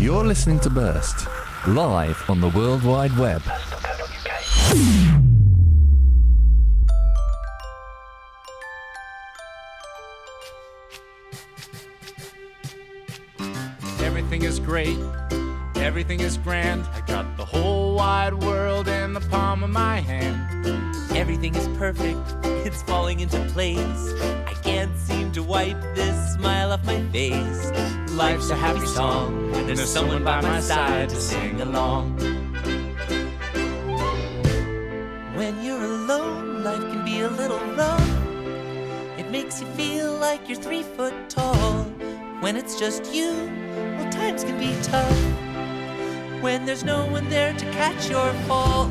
You're listening to Burst, live on the World Wide Web. Everything is great, everything is grand. I got the whole wide world in the palm of my hand. Everything is perfect, it's falling into place. I can't seem to wipe this smile off my face. Life's a happy song when there's someone by my side to sing along. When you're alone, life can be a little rough. It makes you feel like you're 3 foot tall. When it's just you, well, times can be tough. When there's no one there to catch your fall.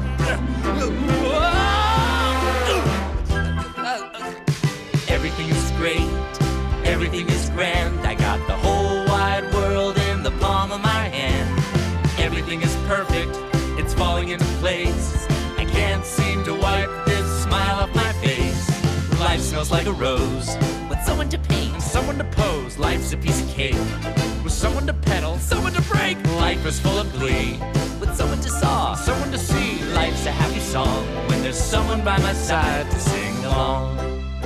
Everything is great, everything is grand. I got the whole wide world in the palm of my hand. Everything is perfect, it's falling into place. I can't seem to wipe this smile off my face. Life smells like a rose, with someone to paint and someone to pose. Life's a piece of cake, with someone to pedal, someone to break. Life is full of glee, with someone to saw, someone to see. Life's a happy song when there's someone by my side to sing along.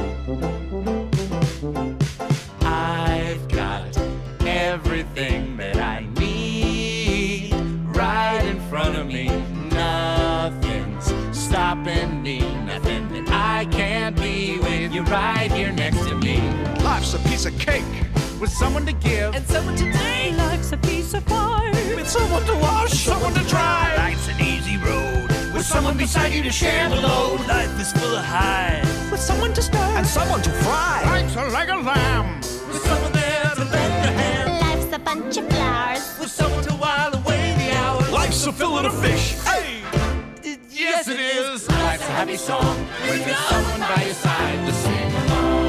I've got everything that I need right in front of me. Nothing's stopping me, nothing that I can't be with you right here next to me. Life's a piece of cake with someone to give And someone to take. Life's a piece of pie with someone to wash, someone to dry. Life's an easy road With someone beside you to share the load. Life is full of highs with someone to stir And someone to fry. Life's like a lamb with someone there to lend a hand. Life's a bunch of flowers With someone to while away the hours. Life's a fillet of fish. Hey! Yes, it is. Life's a happy song when there's someone by your side to sing along.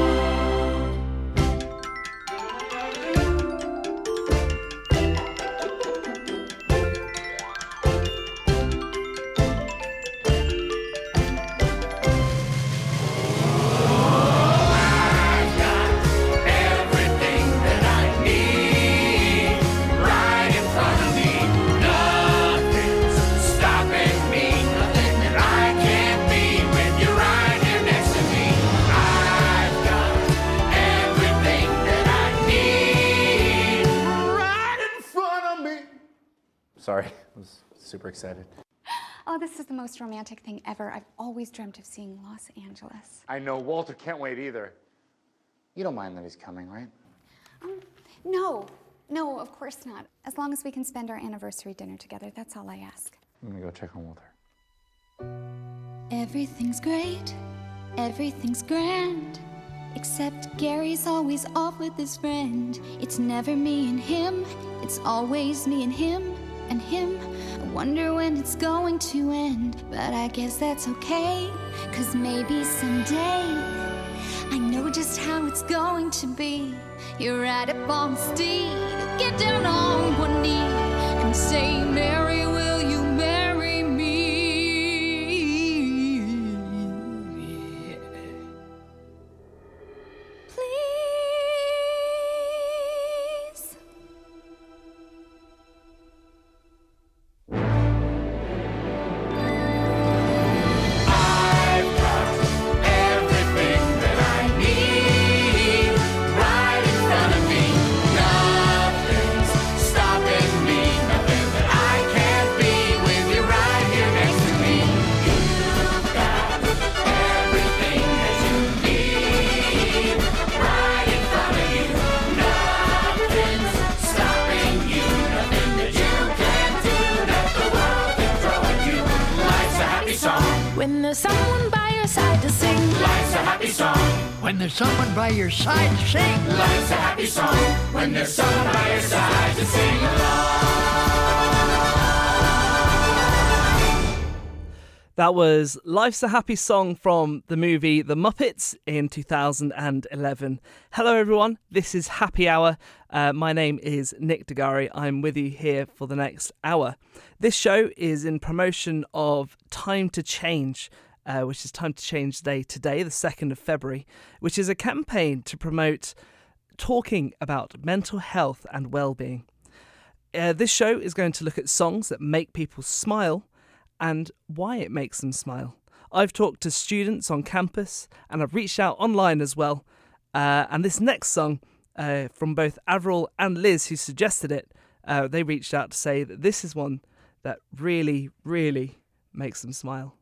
I've got everything that I need right in front of me. Nothing's stopping me, nothing that I can't be when you're right here next to me. I've got everything that I need right in front of me. Sorry, I was super excited. Oh, this is the most romantic thing ever. I've always dreamt of seeing Los Angeles. I know, Walter can't wait either. You don't mind that he's coming, right? No, of course not. As long as we can spend our anniversary dinner together, that's all I ask. I'm gonna go check on Walter. Everything's great, everything's grand. Except Gary's always off with his friend. It's never me and him, it's always me and him. And him, I wonder when it's going to end. But I guess that's okay, 'cause maybe someday I know just how it's going to be. You ride up on the steed, get down on one knee and say, Mary, will you marry me? Please. I've got everything that I need right in front of me. Nothing's stopping me, nothing that I can't be with you right here next to me. You've got everything that you need right in front of you. Nothing's stopping you, nothing that you can't do that the world can throw at you. Life's a happy song. when there's someone by your side to sing. Life's a happy song. When there's someone by your side to sing. Life's a happy song when there's someone by your side to sing along. That was Life's a Happy Song from the movie The Muppets in 2011. Hello everyone, this is Happy Hour. My name is Nick Degari. I'm with you here for the next hour. This show is in promotion of Time to Change, which is Time to Change Day today, the 2nd of February, which is a campaign to promote talking about mental health and well-being. This show is going to look at songs that make people smile and why it makes them smile. I've talked to students on campus and I've reached out online as well. And this next song from both Avril and Liz, who suggested it, they reached out to say that this is one that really, really makes them smile.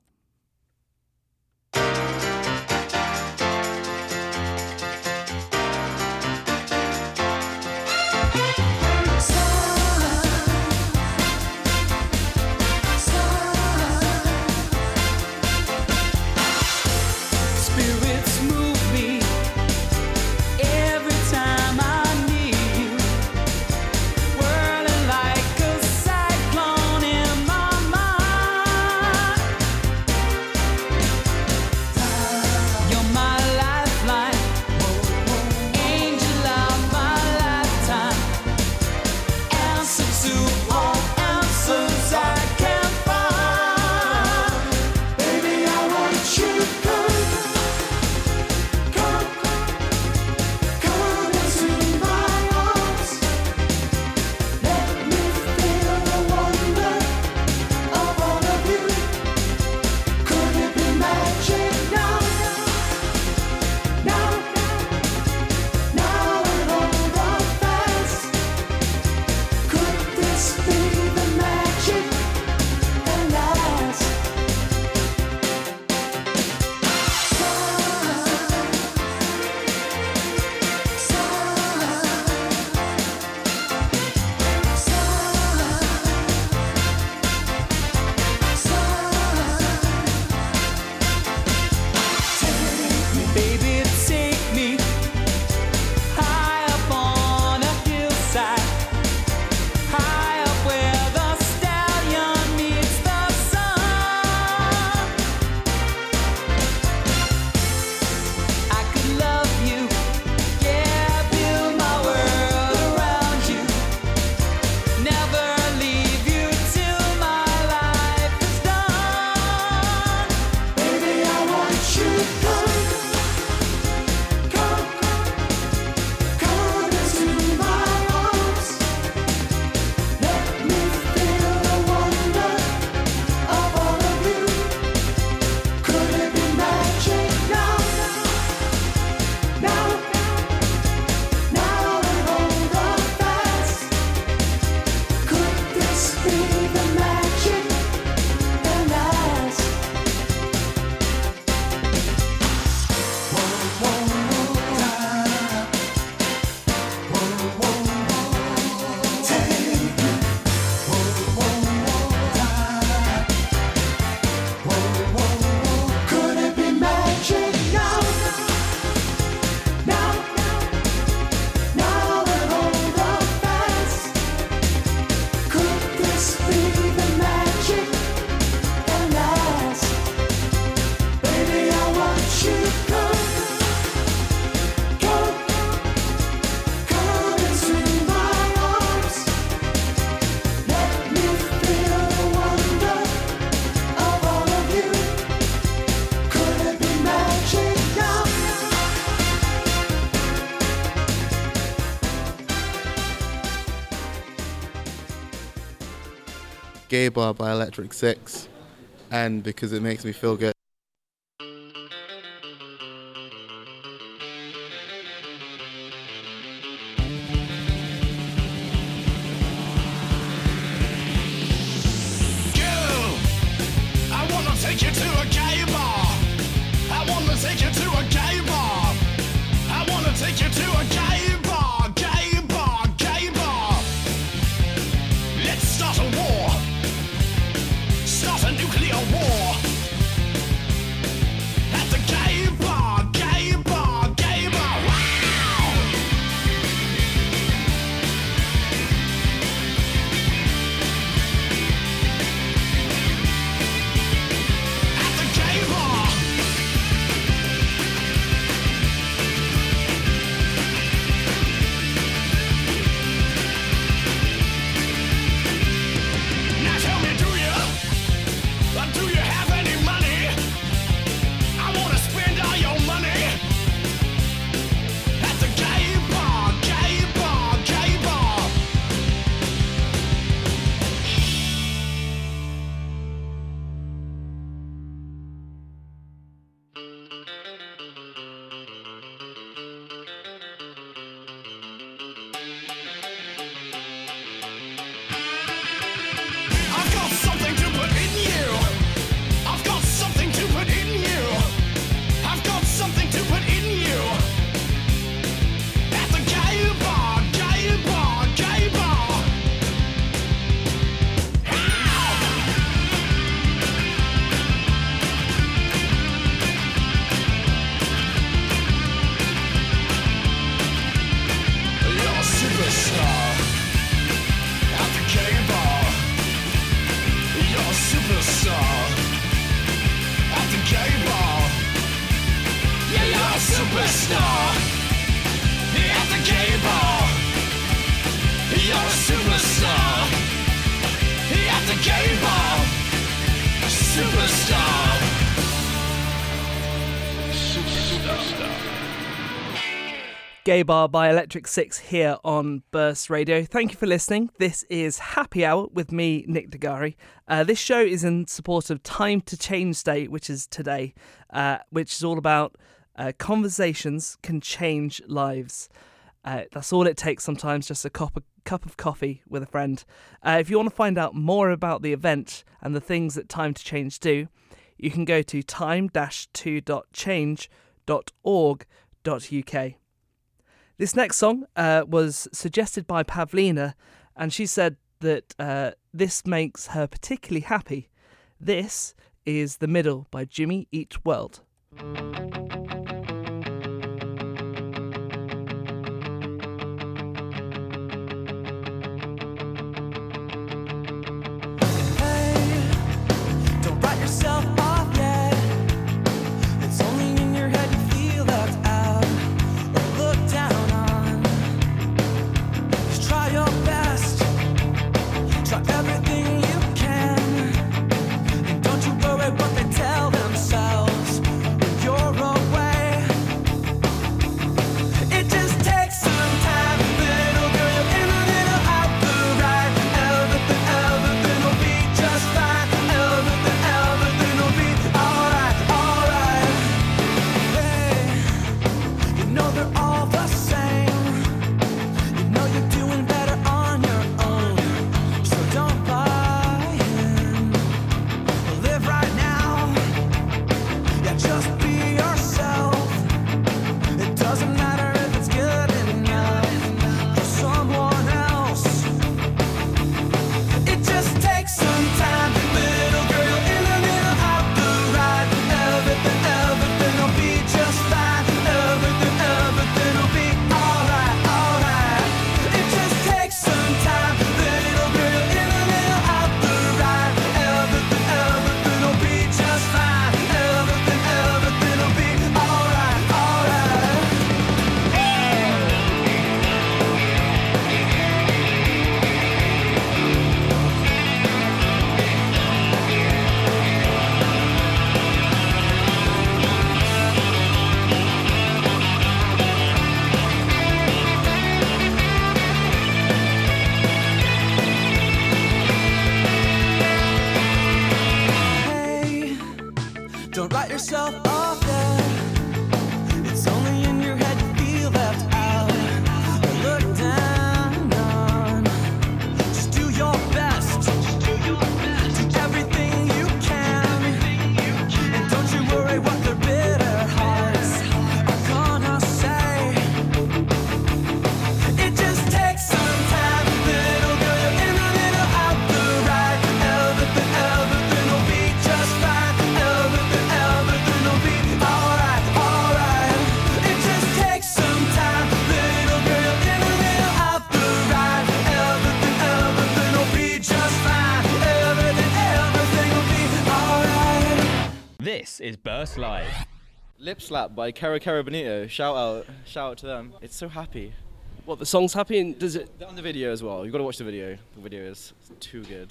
Gay Bar by Electric Six, and because it makes me feel good. Let's start a war. Start a nuclear war. Gay Bar Superstar. Gay Bar by Electric Six here on Burst Radio. Thank you for listening. This is Happy Hour with me, Nick Degari. This show is in support of Time to Change Day, which is today, which is all about conversations can change lives. That's all it takes sometimes, just a cup of coffee with a friend. If you want to find out more about the event and the things that Time to Change do, you can go to time-to-change.org.uk. This next song was suggested by Pavlina, and she said that this makes her particularly happy. This is The Middle by Jimmy Eat World. Don't write yourself off yet. It's only in your head you feel left out or looked down on. Just try your best. Try everything you can. And don't you worry what they tell themselves when you're away. It just takes some time, little girl. You're in a little out the right. Everything will be just fine. Everything will be alright, alright. Hey, you know they're all the same. You know you're doing better on your own. So don't buy in. Live right now. Yeah, just be yourself. It doesn't matter if it's good enough for someone else. It just takes some time, little girl. You're in a little out the right. Everything will be just fine. Everything will be alright, alright. It just takes some time, little girl. You're in a little out the right. Everything will be just fine. Everything will be alright, alright. Hey, don't write yourself off yet. It's only in your head you feel left out or looked down on. Just do your best. Do everything you can. And don't you worry what their bitter hearts are gonna say. It just takes some time, little girl. You're in a little out the right. Everything will be just fine. Everything will be alright, alright. It just takes some time, little girl. You're in a little out the right. Everything will be just fine. Everything will be alright. This is Burst Live. Lip Slap by Cara Cara Bonito. Shout out to them. It's so happy. What, the song's happy, and does it... They're on the video as well. You've got to watch the video. The video is too good.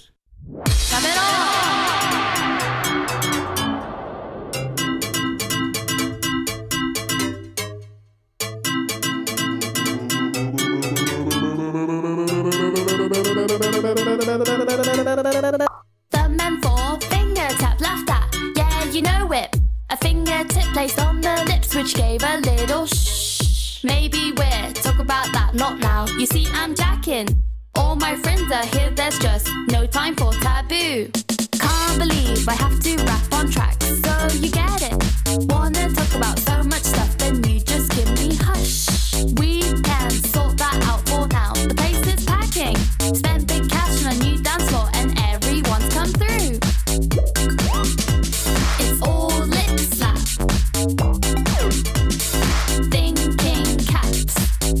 The men four finger tap laughed at. Yeah, you know it. A fingertip placed on the lips, which gave a little shh. Maybe we're talk about that, not now. You see, I'm jacking. All my friends are here, there's just no time for taboo. Can't believe I have to rap on track, so you get it. Wanna talk about so much stuff, then you just give me hush. We can sort that out for now. The place is packing. Spend big cash on a new dance floor, and everyone's come through. It's all lip slap. Thinking caps.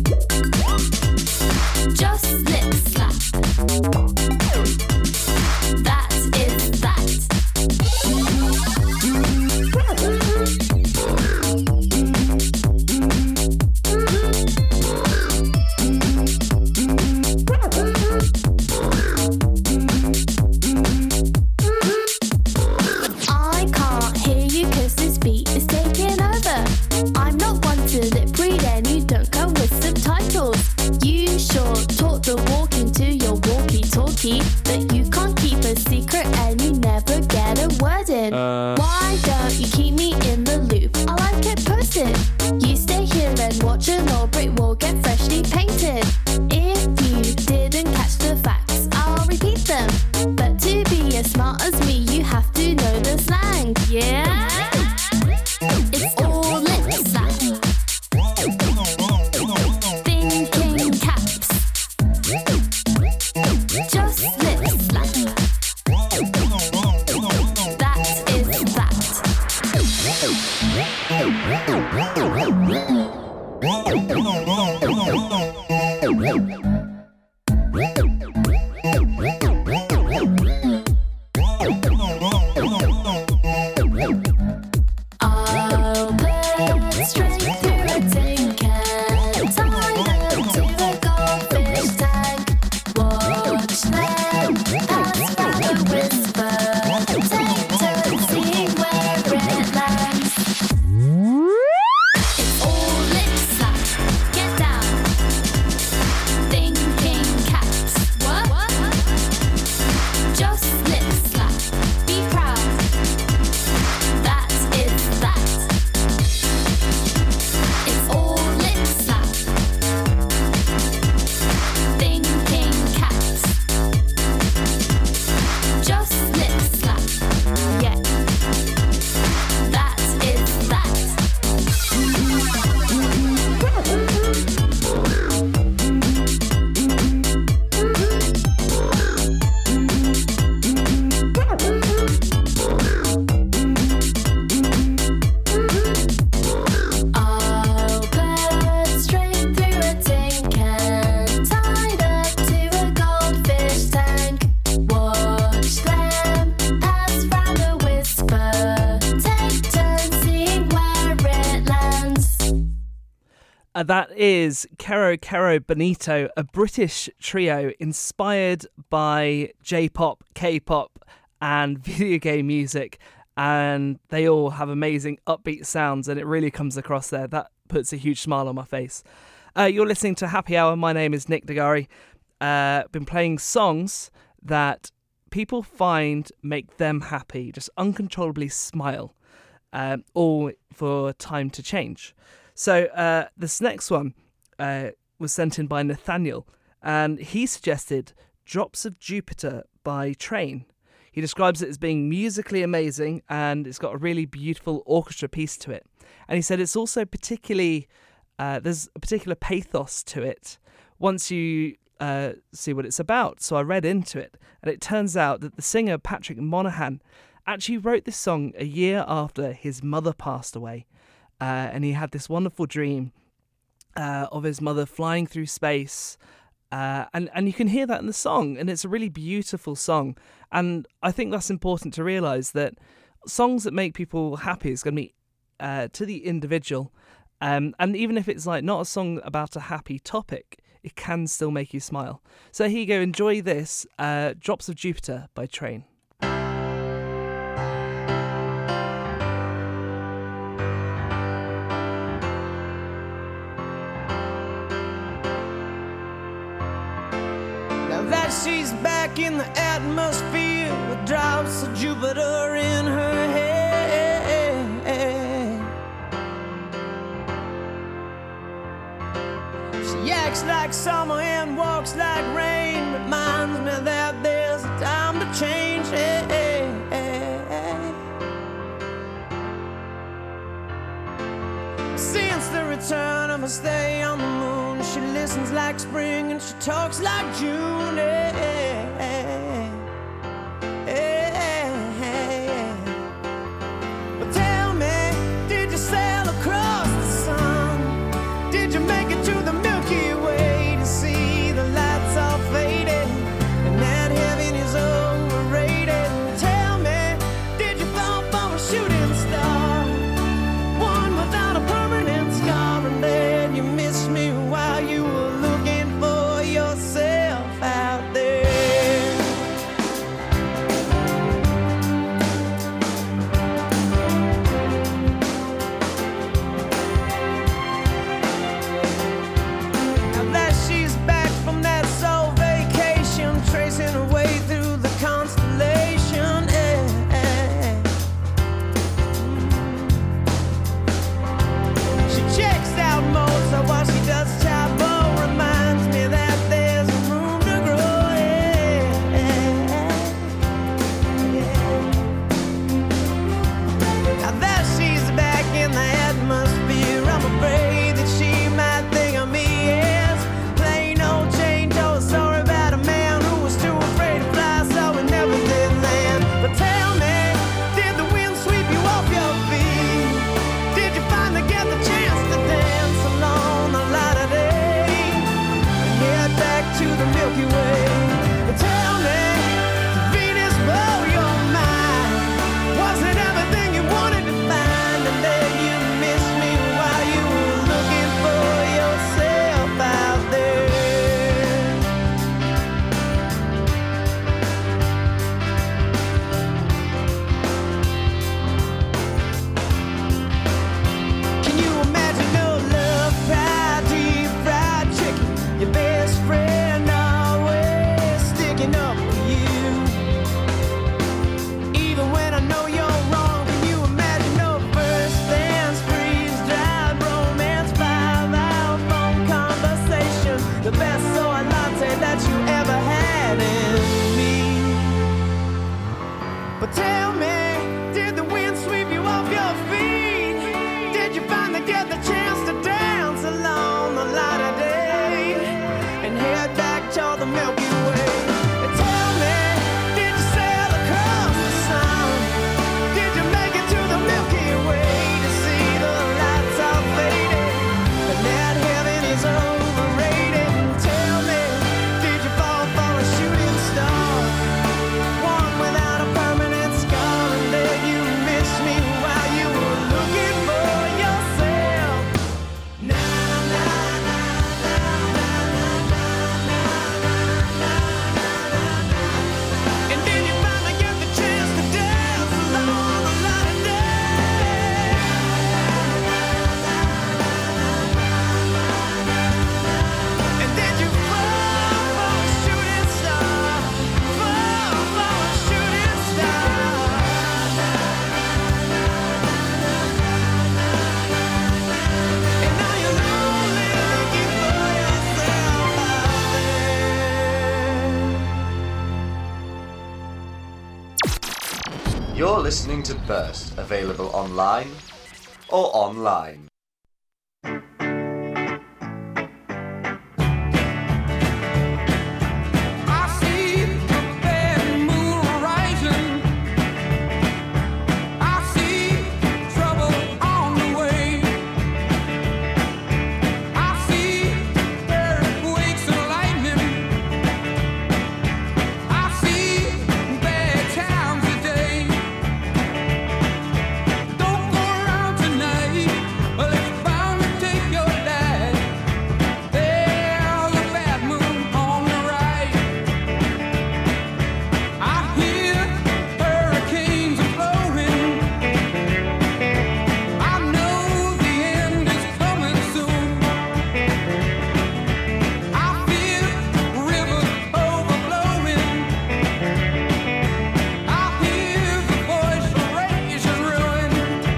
Just lip slap. That is that. That is Kero Kero Bonito, a British trio inspired by J-pop, K-pop and video game music, and they all have amazing upbeat sounds, and it really comes across there. That puts a huge smile on my face. You're listening to Happy Hour. My name is Nick Degari. Been playing songs that people find make them happy, just uncontrollably smile, all for Time to Change. So this next one was sent in by Nathaniel, and he suggested Drops of Jupiter by Train. He describes it as being musically amazing, and it's got a really beautiful orchestra piece to it. And he said it's also particularly, there's a particular pathos to it once you see what it's about. So I read into it, and it turns out that the singer Patrick Monahan actually wrote this song a year after his mother passed away. And he had this wonderful dream of his mother flying through space. And you can hear that in the song, and it's a really beautiful song. And I think that's important to realise, that songs that make people happy is going to be to the individual. And even if it's like not a song about a happy topic, it can still make you smile. So here you go, enjoy this, Drops of Jupiter by Train. That she's back in the atmosphere with drops of Jupiter in her head. She acts like summer and walks like rain, reminds me that there's a time to change. Since the return of her stay on the moon, she listens like spring and she talks like June. But tell me, did you sail across the sun? Did you make it to the Milky Way to see the lights all faded and that heaven is overrated? Tell me, did you fall for a shooting star, one without a permanent scar, and then you missed me while you were looking for yourself out there? Now that she's back from that soul vacation, tracing her way through the constellation, she checks out Mozart while she does Chabot, reminds me that there's room to grow. Now that she's back in the atmosphere, I'm afraid that she might think of me as plain old Jane Doe, a story about a man who was too afraid to fly, so he never did land. But tell me, did the wind sweep you off your feet? Did you finally get the chance to dance along the light of day and head back to the Milky Way? But tell me, did Venus blow your mind? Was it everything you wanted to find, and then you missed me while you were looking for yourself out there? Can you imagine no love, fried deep fried chicken? Your best friend always sticking up for you, even when I know you're wrong. Can you imagine no first dance, freeze dried romance, 5-hour phone conversation, the best soy latte that you ever had in me? But tell me, did the wind sweep you off your feet? Did you finally get the chance to dance along the light of day and head back to the Milky Way? And tell You're listening to Burst, available online or online. I see the bad moon rising. I see trouble on the way. I see earthquakes and lightning. I see bad times today. Don't go around tonight. Let's bound to take your life. There's a bad moon on the right. I hear hurricanes are blowing. I know the end is coming soon. I feel rivers overflowing. I hear the voice of rage and ruin.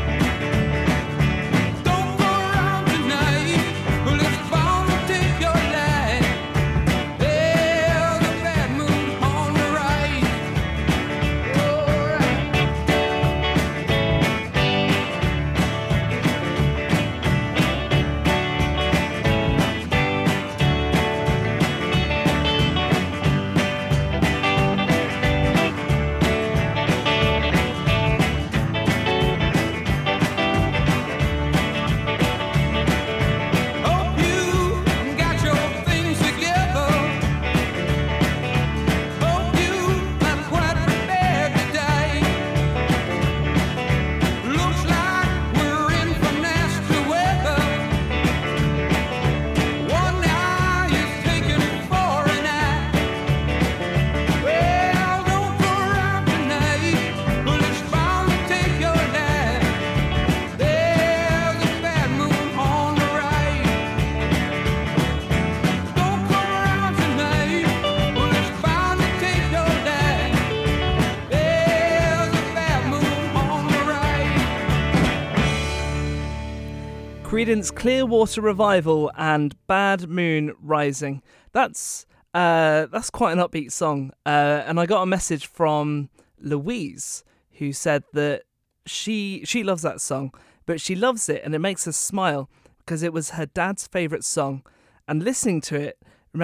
Don't go around tonight. Let's bound to take your life. There's a bad moon on the right. Hope you got your things together. Hope you are quite prepared to die. Looks like we're in for nasty weather. One eye is taken for an eye. Well, don't go around tonight. It's bound to take your life. There's a bad moon on the right. Don't go around tonight. It's bound to take your life. There's a bad moon on the right. Creedence Clearwater Revival and Bad Moon Rising. That's quite an upbeat song. And I got a message from Louise who said that she loves that song, but she loves it and it makes her smile because it was her dad's favourite song. And listening to it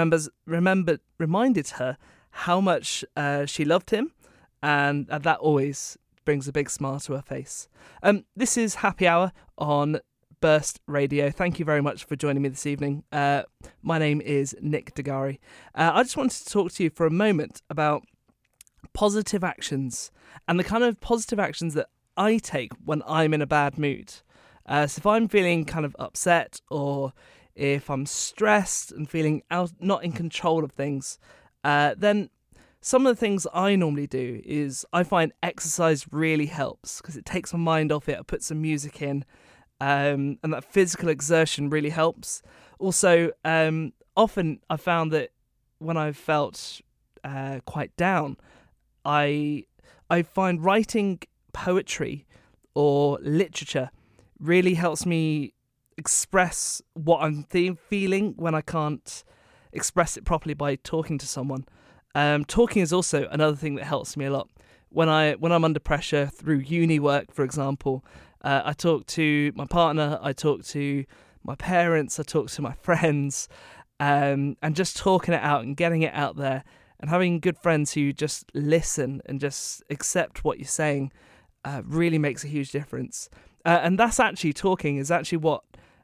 reminded her how much she loved him, and that always brings a big smile to her face. This is Happy Hour on Burst Radio. Thank you very much for joining me this evening. My name is Nick Degari. I just wanted to talk to you for a moment about positive actions and the kind of positive actions that I take when I'm in a bad mood. So if I'm feeling kind of upset, or if I'm stressed and feeling not in control of things, then some of the things I normally do is I find exercise really helps because it takes my mind off it. I put some music in, and that physical exertion really helps. Also, often I found that when I've felt quite down, I find writing poetry or literature really helps me express what I'm feeling when I can't express it properly by talking to someone. Talking is also another thing that helps me a lot. When I'm under pressure through uni work, for example, I talk to my partner, I talk to my parents, I talk to my friends, and just talking it out and getting it out there, and having good friends who just listen and just accept what you're saying really makes a huge difference. And that's actually talking is actually what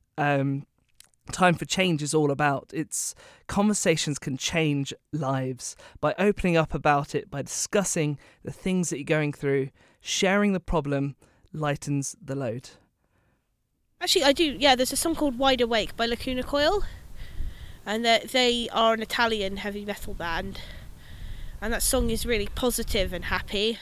Time for Change is all about. It's conversations can change lives by opening up about it, by discussing the things that you're going through. Sharing the problem lightens the load. Actually, I do. Yeah, there's a song called Wide Awake by Lacuna Coil, and they are an Italian heavy metal band, and that song is really positive and happy.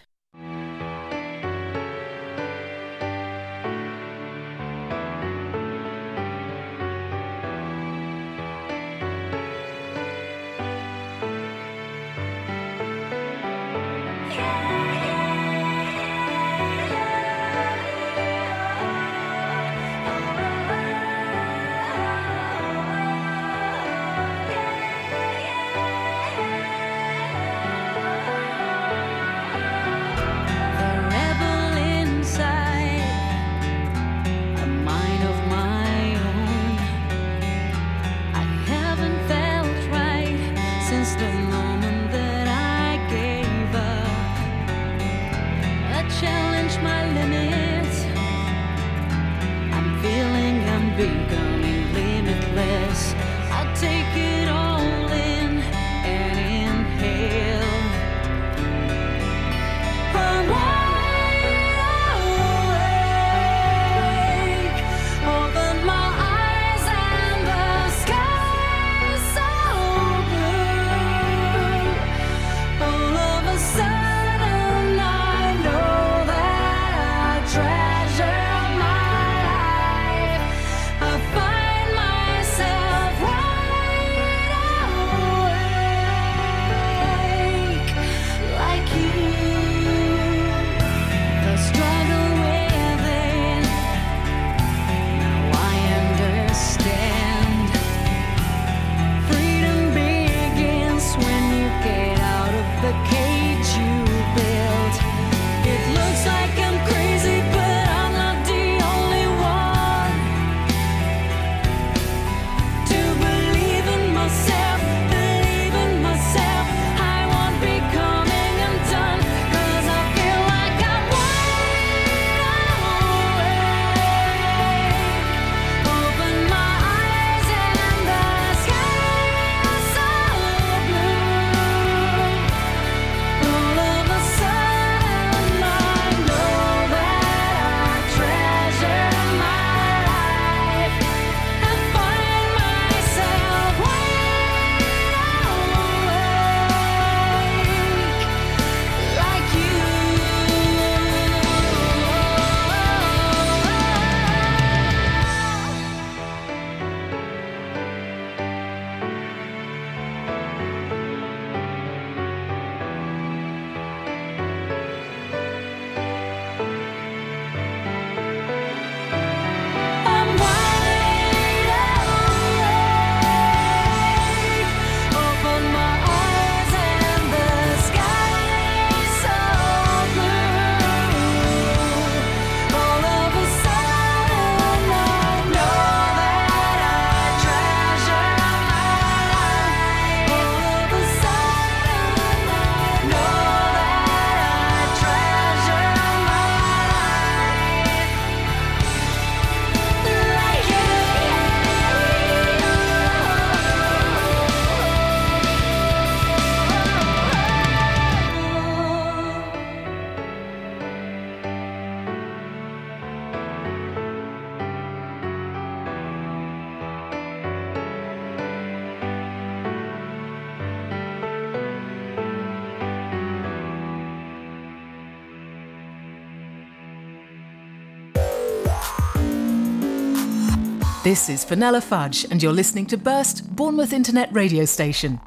This is Fenella Fudge, and you're listening to Burst, Bournemouth Internet radio station.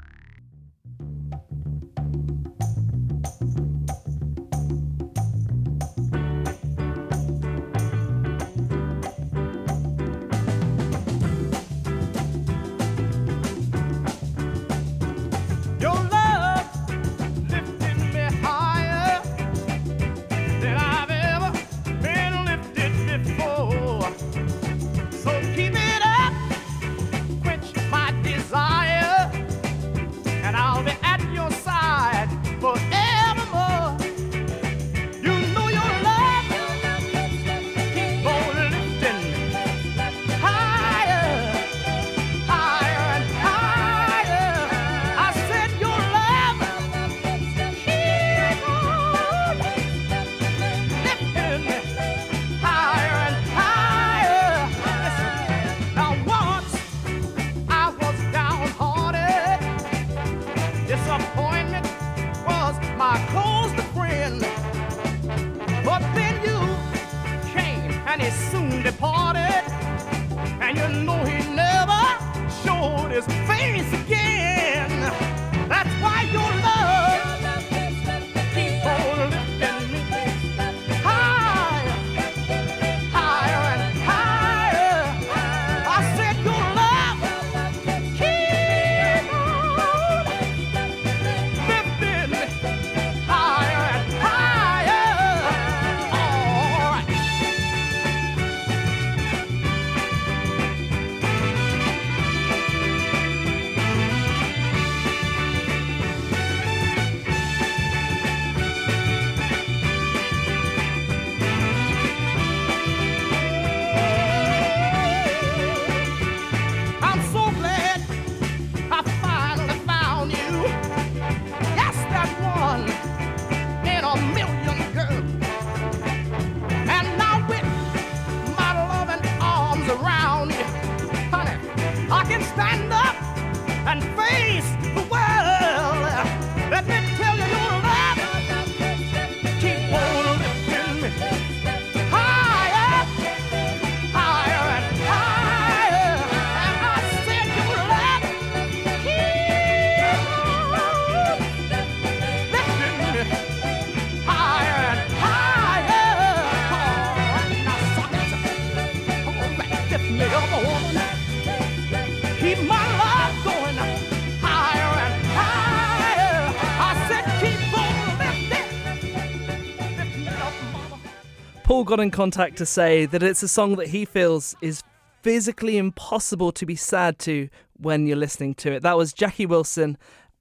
Paul got in contact to say that it's a song that he feels is physically impossible to be sad to when you're listening to it. That was Jackie Wilson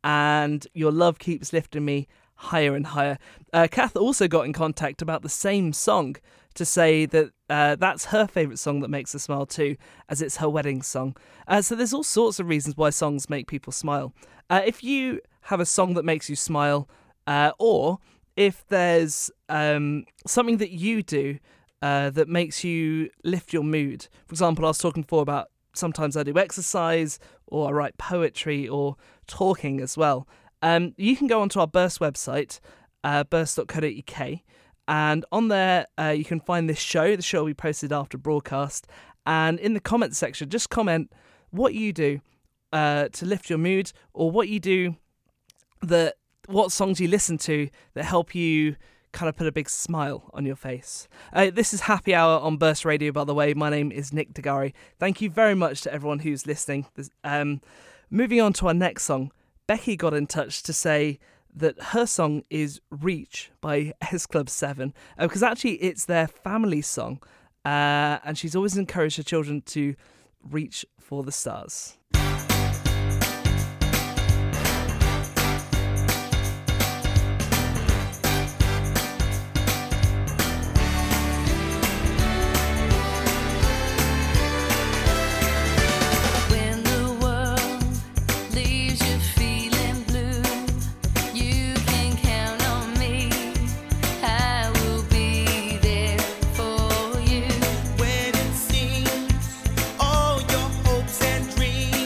and Your Love Keeps Lifting Me Higher and Higher. Kath also got in contact about the same song to say that that's her favourite song that makes her smile too, as it's her wedding song. So there's all sorts of reasons why songs make people smile. If you have a song that makes you smile, or if there's something that you do that makes you lift your mood. For example, I was talking before about sometimes I do exercise or I write poetry or talking as well. You can go onto our Burst website, burst.co.uk, and on there you can find this show. The show will be posted after broadcast. And in the comments section, just comment what you do to lift your mood, or what you do what songs you listen to that help you kind of put a big smile on your face. This is Happy Hour on Burst Radio, by the way. My name is Nick Degari. Thank you very much to everyone who's listening. Moving on to our next song, Becky got in touch to say that her song is Reach by S Club 7, because actually it's their family song, and she's always encouraged her children to reach for the stars. All your hopes and dreams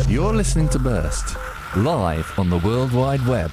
You're listening to Burst, live on the World Wide Web.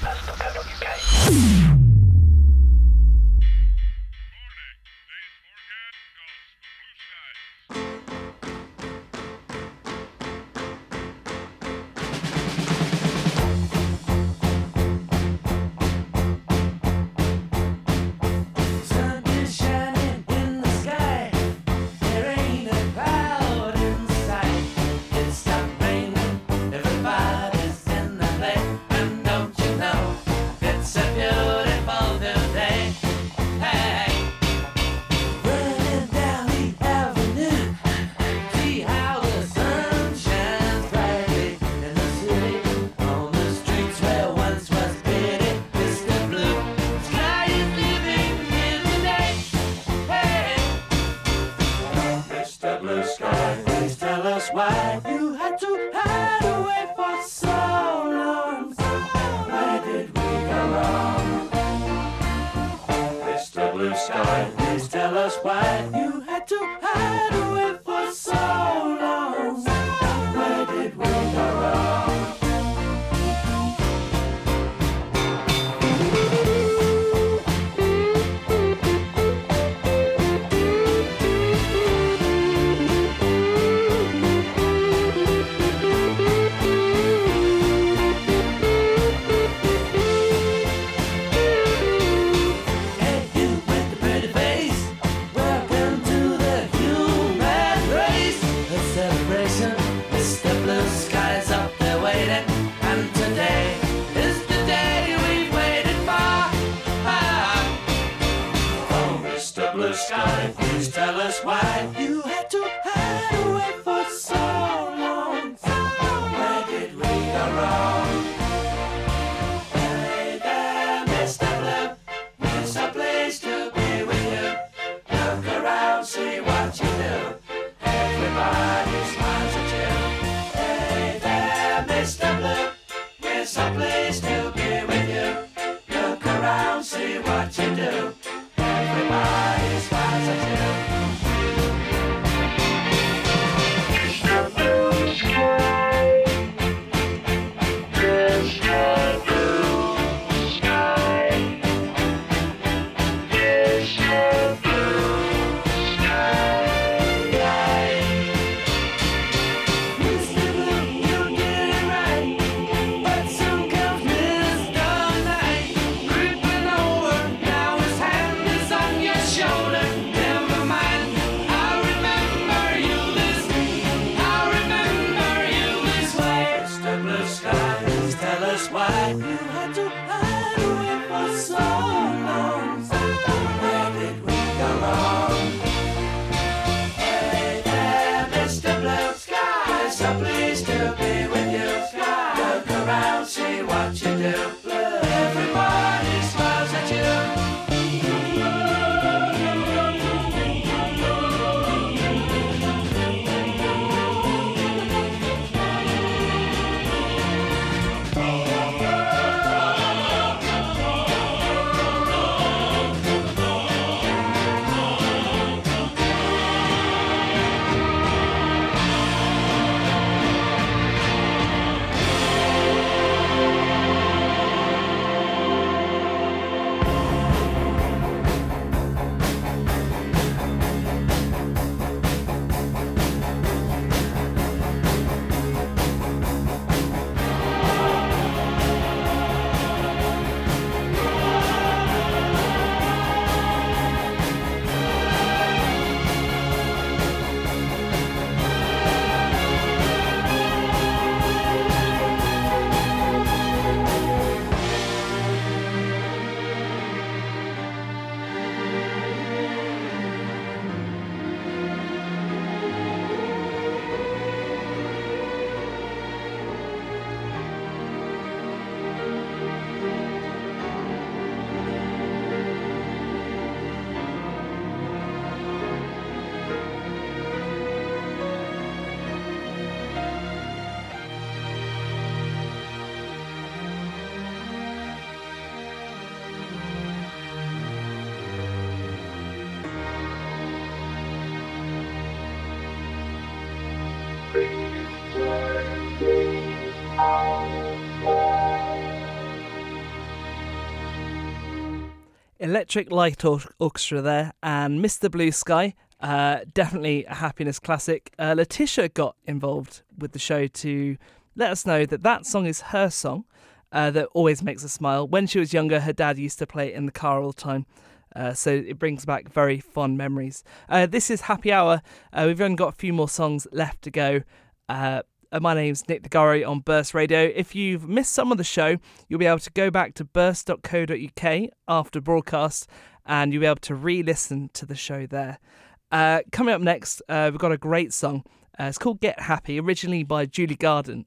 Electric Light Orchestra there, and Mr. Blue Sky, definitely a happiness classic. Letitia got involved with the show to let us know that song is her song, that always makes her smile. When she was younger, her dad used to play it in the car all the time, so it brings back very fond memories. This is Happy Hour. We've only got a few more songs left to go. My name's Nick DeGarry on Burst Radio. If you've missed some of the show, you'll be able to go back to burst.co.uk after broadcast, and you'll be able to re-listen to the show there. Coming up next, we've got a great song. It's called Get Happy, originally by Judy Garland,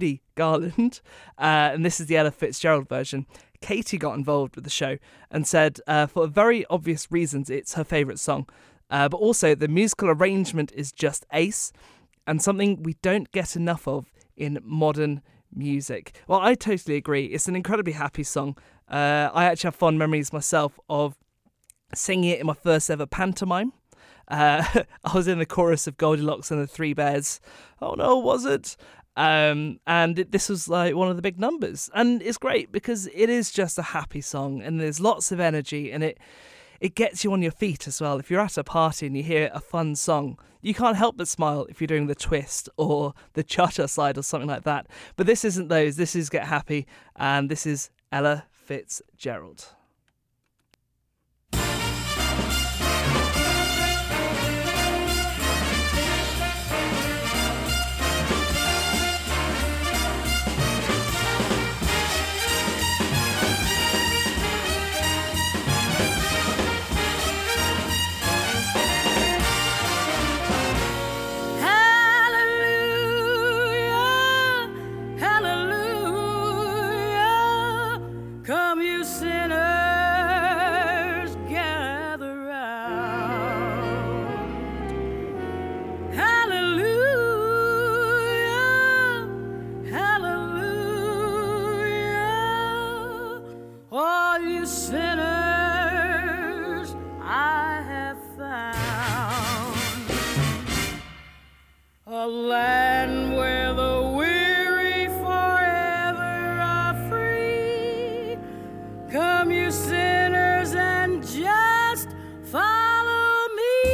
and this is the Ella Fitzgerald version. Katie got involved with the show and said, for very obvious reasons, it's her favourite song, but also the musical arrangement is just ace, and something we don't get enough of in modern music. Well, I totally agree. It's an incredibly happy song. I actually have fond memories myself of singing it in my first ever pantomime. I was in the chorus of Goldilocks and the Three Bears. Oh no, was it? This was like one of the big numbers. And it's great because it is just a happy song and there's lots of energy, and it gets you on your feet as well. If you're at a party and you hear a fun song, you can't help but smile if you're doing the twist or the cha-cha slide or something like that. But this isn't those. This is Get Happy, and this is Ella Fitzgerald. A land where the weary forever are free. Come, you sinners, and just follow me.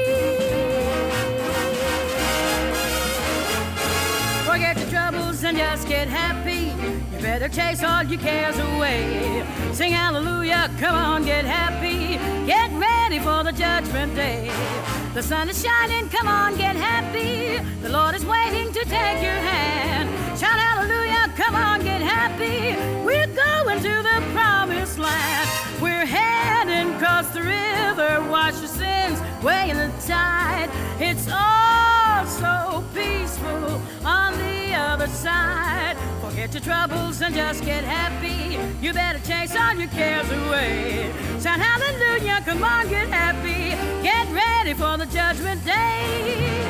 Forget your troubles and just get happy. You better chase all your cares away. Sing hallelujah, come on, get happy. Get ready for the judgment day. The sun is shining, come on, get happy. The Lord is waiting to take your hand. Shout hallelujah, come on, get happy. We're going to the promised land. We're heading across the river, wash your sins way in the tide. It's all so peaceful on the other side. Forget your troubles and just get happy. You better chase all your cares away. Shout hallelujah, come on, get happy. Get ready for the judgment day.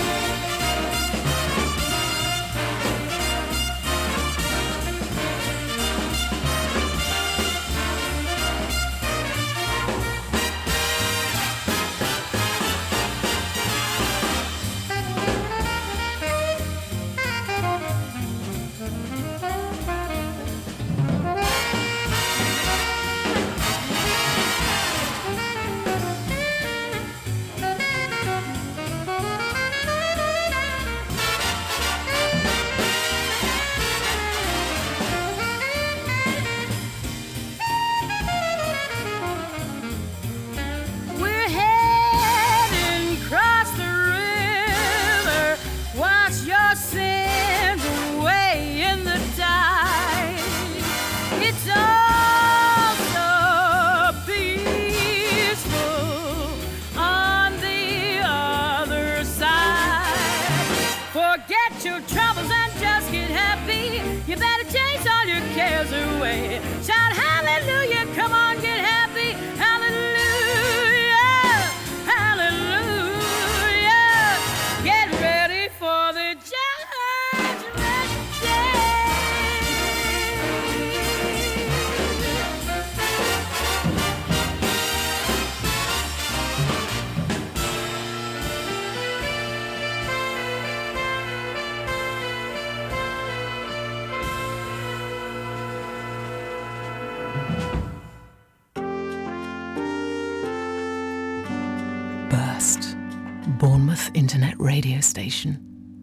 Away. Shout hallelujah, come on, get happy. Hallelujah, hallelujah. Get ready for the judgment Bournemouth Internet Radio Station.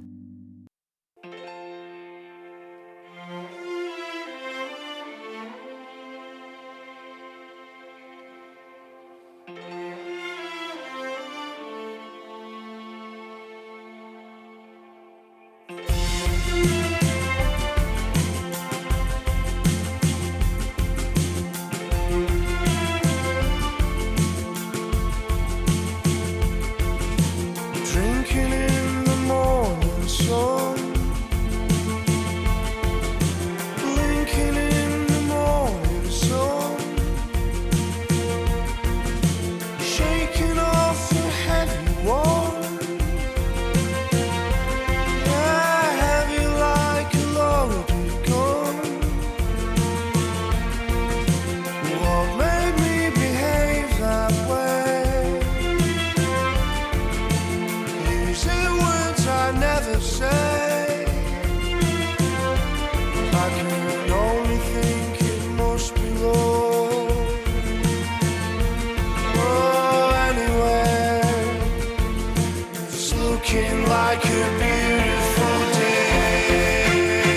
Drinking in the morning sun, blinking in the morning sun, shaking off the heavy one, yeah, heavy like a loaded gun. What made me behave that way? Using words I never say. I can only think it must be love. Oh, anyway, it's looking like a beautiful day.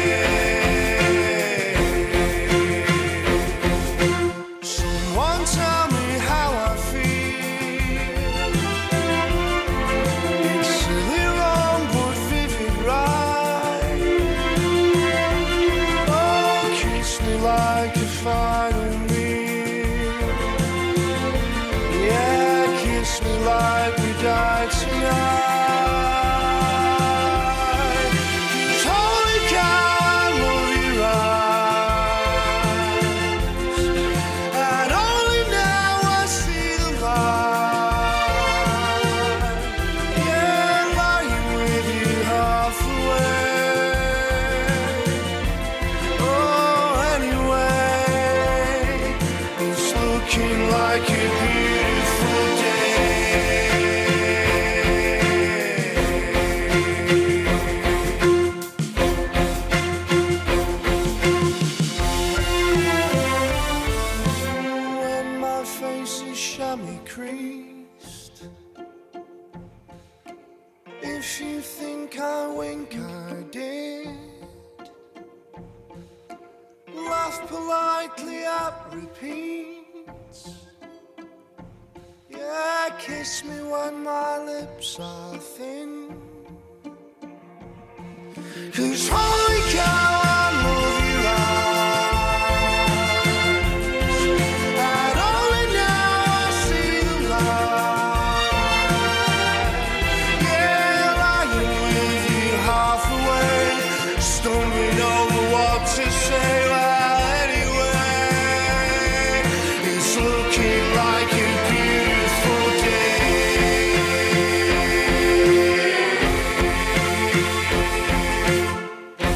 Someone tell me how I feel. It's silly wrong but vivid right. Oh, kiss me like a final meal. Yeah, kiss me like we died tonight. 'Cause holy cow, I love your eyes. And only now I see the light. Yeah, lying with you half away. Oh, anyway, it's looking like a beautiful day. When my face is chamois creased, if you think I wink, I did. Laugh politely at repeats. Yeah, kiss me when my lips are thin. 'Cause holy cow, I love your eyes. And only now I see the light. Yeah, lying with you half away, stumbling over what to say. Well, anyway, it's looking like a beautiful day.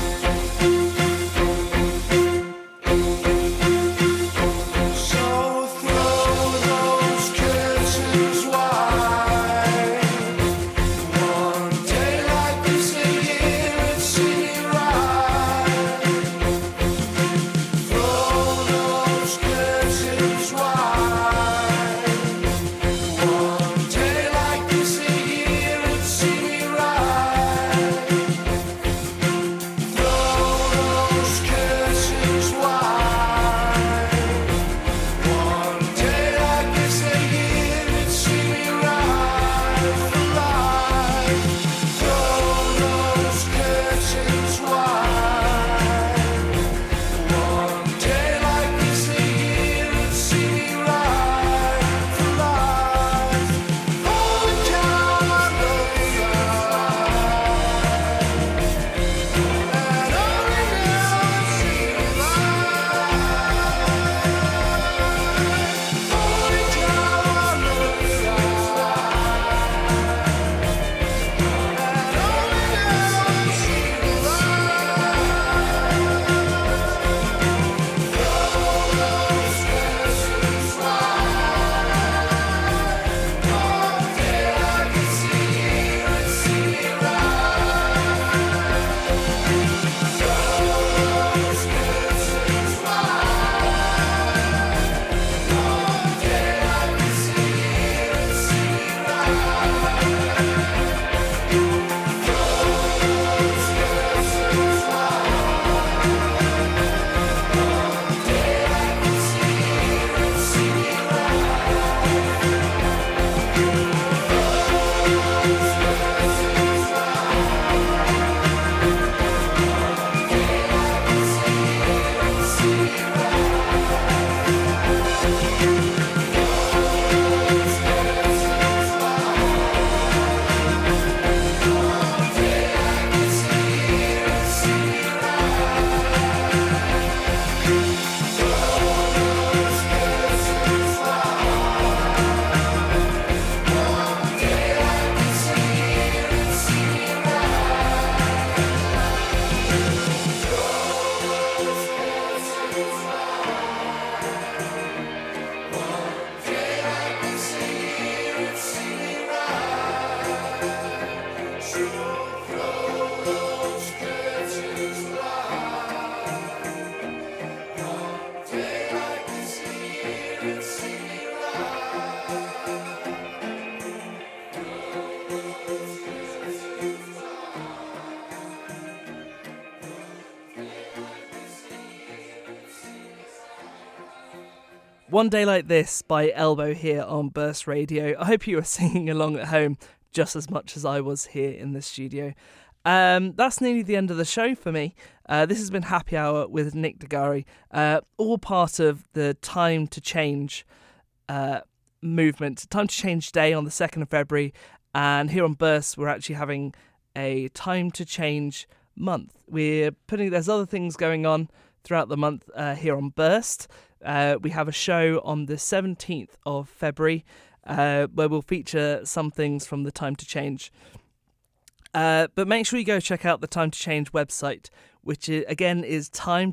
One Day Like This by Elbow here on Burst Radio. I hope you are singing along at home just as much as I was here in the studio. That's nearly the end of the show for me. This has been Happy Hour with Nick Degari, all part of the Time to Change movement. Time to Change Day on the 2nd of February, and here on Burst we're actually having a Time to Change month. There's other things going on throughout the month here on Burst. We have a show on the 17th of February where we'll feature some things from the Time to Change. But make sure you go check out the Time to Change website, which again is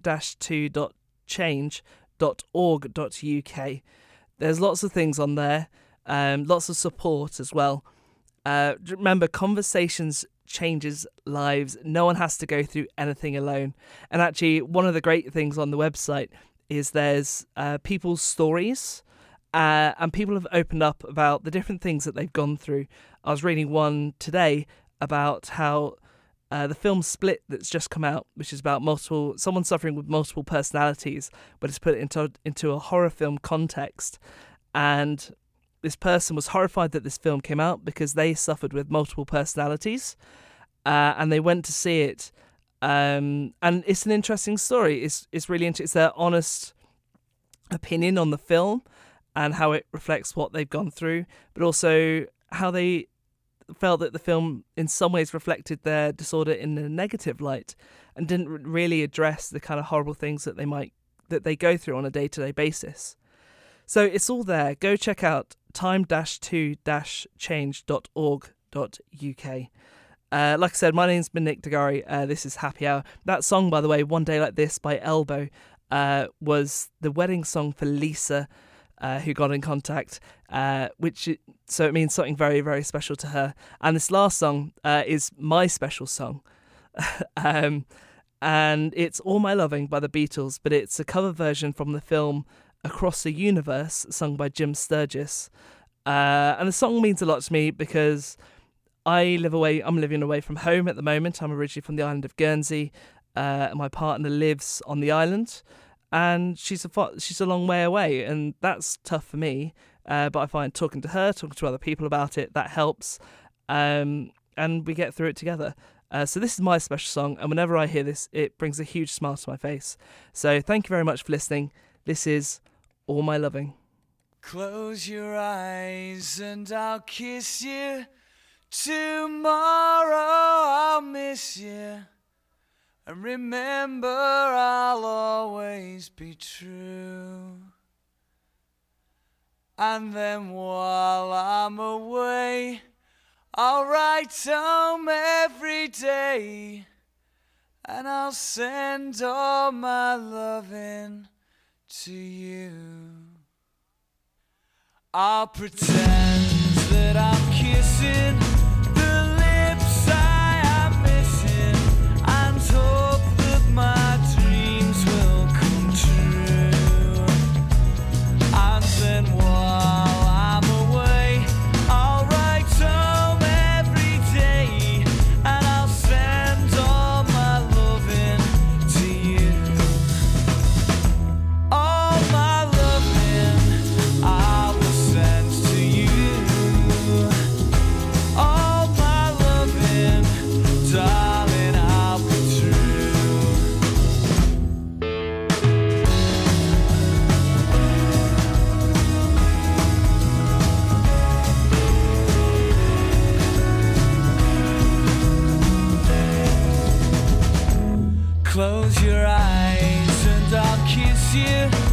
time-2.change.org.uk. There's lots of things on there, lots of support as well. Remember, conversations changes lives. No one has to go through anything alone. And actually, one of the great things on the website is there's people's stories, and people have opened up about the different things that they've gone through. I was reading one today about how the film Split that's just come out, which is about someone suffering with multiple personalities, but it's put into a horror film context. And this person was horrified that this film came out because they suffered with multiple personalities, and they went to see it. And it's an interesting story. It's really interesting. It's their honest opinion on the film and how it reflects what they've gone through, but also how they felt that the film in some ways reflected their disorder in a negative light and didn't really address the kind of horrible things that they go through on a day-to-day basis. So it's all there. Go check out time-2-change.org.uk. Like I said, my name's been Nick Degari. This is Happy Hour. That song, by the way, One Day Like This by Elbow, was the wedding song for Lisa, who got in contact, so it means something very, very special to her. And this last song is my special song. And it's All My Loving by the Beatles, but it's a cover version from the film Across the Universe, sung by Jim Sturgis. And the song means a lot to me because I'm living away from home at the moment. I'm originally from the island of Guernsey. My partner lives on the island, and she's a long way away, and that's tough for me. But I find talking to her, talking to other people about it, that helps, and we get through it together. So this is my special song, and whenever I hear this, it brings a huge smile to my face. So thank you very much for listening. This is All My Loving. Close your eyes and I'll kiss you. Tomorrow I'll miss you. And remember, I'll always be true. And then while I'm away, I'll write home every day. And I'll send all my loving to you. I'll pretend that I'm kissing the lips I am missing, and hope that my dreams will come true. And then while I'm away, I'll write home every day, and I'll send all my loving to you. All my loving I will send to you. All my loving, darling, I'll be true. Close your eyes and I'll kiss you.